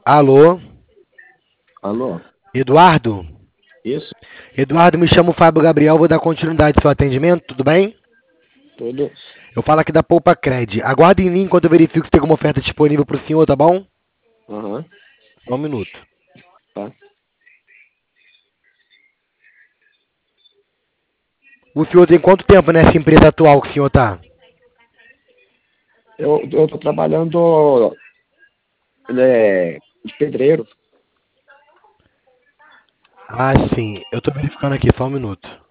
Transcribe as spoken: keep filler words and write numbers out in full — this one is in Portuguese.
Alô? Alô? Eduardo? Isso? Eduardo, me chamo Fábio Gabriel, vou dar continuidade ao seu atendimento, tudo bem? Tudo? Eu falo aqui da Poupa Cred. Aguarde em linha enquanto eu verifico se tem alguma oferta disponível para o senhor, tá bom? Aham. Só um minuto. Tá. O senhor tem quanto tempo nessa empresa atual que o senhor tá? Eu, eu tô trabalhando é, de pedreiro. Ah, sim. Eu tô verificando aqui, só um minuto.